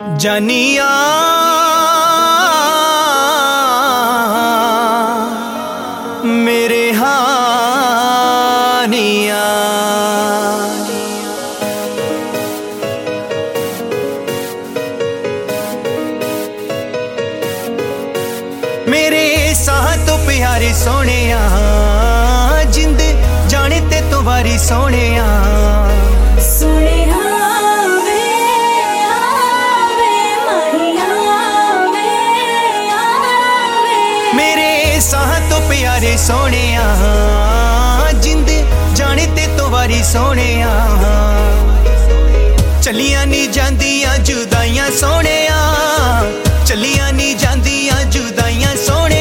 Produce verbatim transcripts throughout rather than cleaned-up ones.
जानिया मेरे हानिया मेरे साह तो प्यारे सोने जिंद जाने ते तो वारी सोने सोने प्यारे सोने जिंद जाने ते तो वारी सोने चलियां नी जांदियां जुदाइयां सोने चलियां नी जांदियां जुदाइयां सोने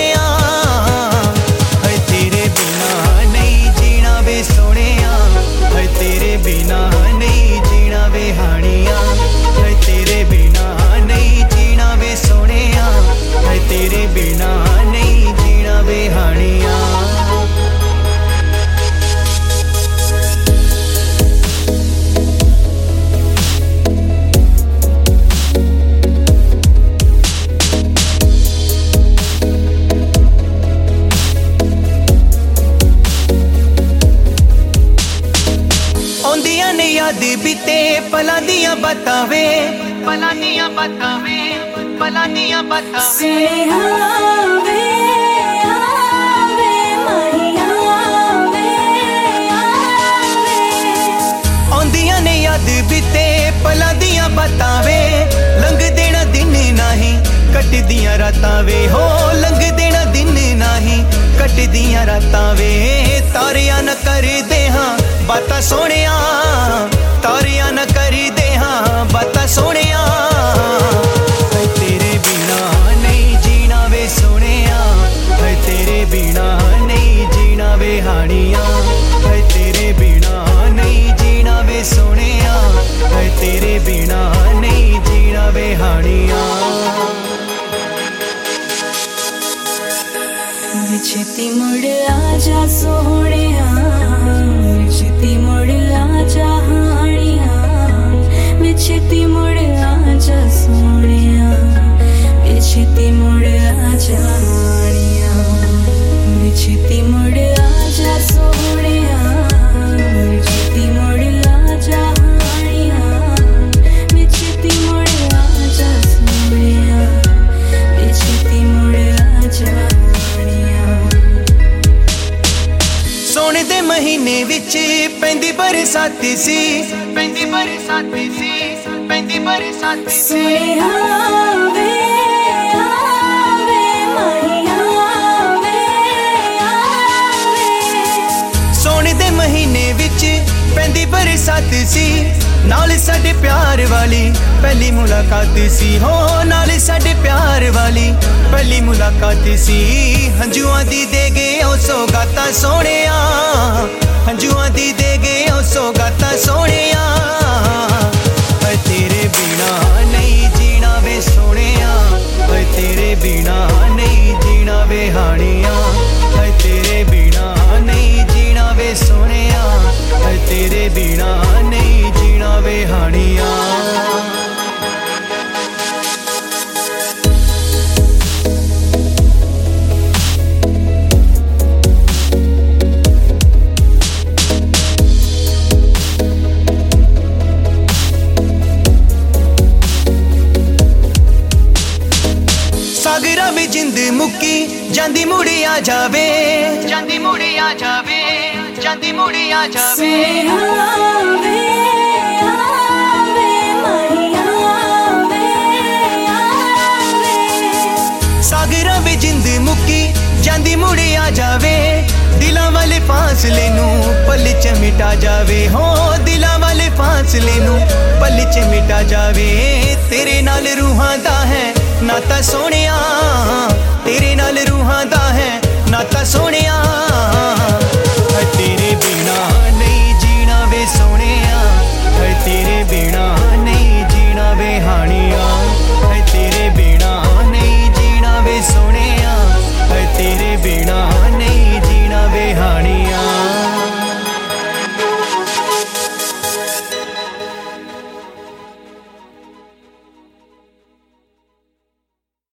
है तेरे बिना नहीं जीना वे सोने है तेरे बिना नहीं जीना वे हानिया है तेरे बिना नहीं जीना वे सोने है तेरे बिना नहीं जीना वे हानिया ने याद बीते पला दिया बतावे पला दिया बतावे पला दिया बतावे आंदिया ने याद बीते पला दिया बतावे लंघ देना दिन नहीं कट दिया रातां वे हो लंघ देना दिन नहीं कट दिया रातां वे तारिया न कर दे हाँ बाता सोनिया तारिया न करी दे हाँ बाता सोनिया है तेरे बिना नहीं जीना वे सोनिया है तेरे बिना नहीं जीना वे हानिया है तेरे बिना नहीं जीना वे सोनिया है तेरे बिना नहीं जीना वे हानिया छेती मुड़ आजा सोहणिया छेती मुड़ आजा हानिया छेती मुड़ आजा सोहणिया छेती मुड़ आजा हानिया छेती मुड़ आजा सोहणिया छेती मुड़ आजा हानिया छेती मुड़ आजा सोहणिया छेती मुड़ आजा सोने दे महीने विच पैंदी बरसात सी पैंदी बरसात सी पैंदी बरसात सी आवे आवे माहिया आवे आवे सोने दे महीने विच पैंदी बरसात सी नाल साडे प्यार वाली पहली मुलाकात सी हो नाल साडे प्यार वाली पहली मुलाकात सी हंजुआं दी दे गए ओ सौगाता सोने हंजुआं दी दे गए ओ सौगाता सोने है तेरे बिना नहीं जीना वे सोने है तेरे बिना नहीं जीना वे हानिया है तेरे बिना नहीं जीना वे सोने है तेरे बिना नहीं जीना वे हानिया सागरा में जिंद मुक्की जांदी मुड़ी आ जावे जांदी मुड़ी आ जावे जांदी मुड़ी आ जावे आवे आवे माहिया आवे आवे सागरा में जिंद मुक्की जांदी मुड़ी आ जावे दिलां वाले फासले नू पल च मिटा जावे हो दिलां वाले फासले नू पल च मिटा जावे तेरे नाल रूहां दा है नाता सोनिया तेरे नाल रूहां दा है नाता सोनिया